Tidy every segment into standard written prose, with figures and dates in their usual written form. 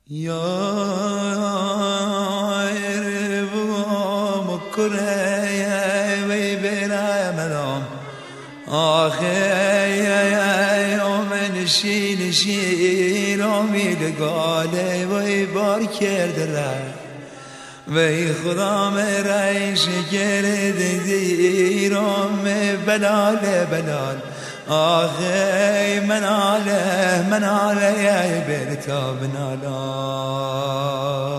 یا اربو کره وی برامدام آخه من شین امید گاله وی بار کرده را وی خدا مرایش کرده دیرم بلال آخه من عاله یا برتا بنالا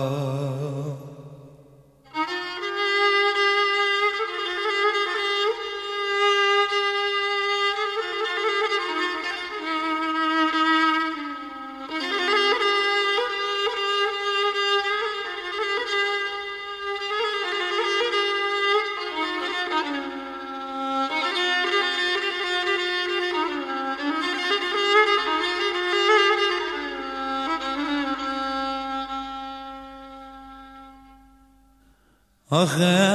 آخه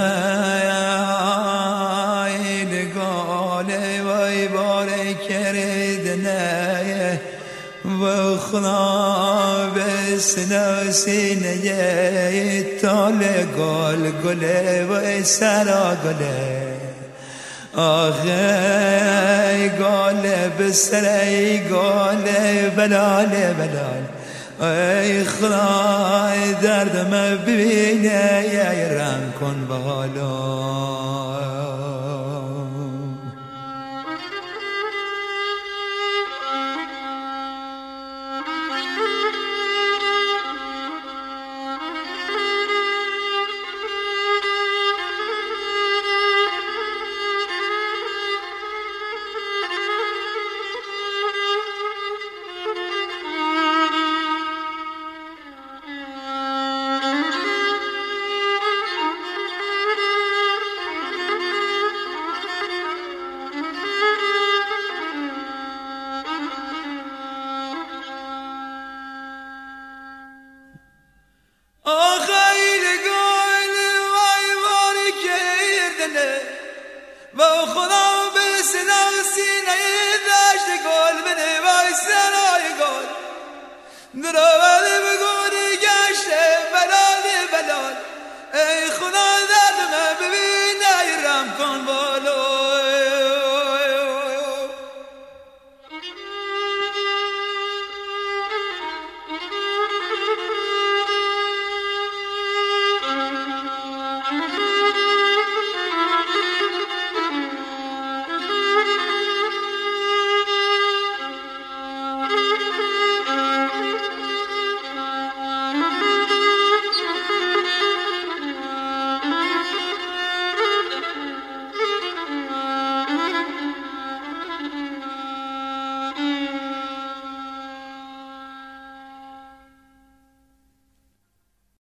نگاله وی باره کردنه و خدا بسنا سینه تال گله و سرا گله آخه گاله بسره گاله بلال ای خدا دردم ببینه یا رحم کن بالا و خدا بسنا سینه داشت گل بنه وای سرای گل درآمد بگوری گشته بلال ای خدا دردم ببین ای رحم کن بالا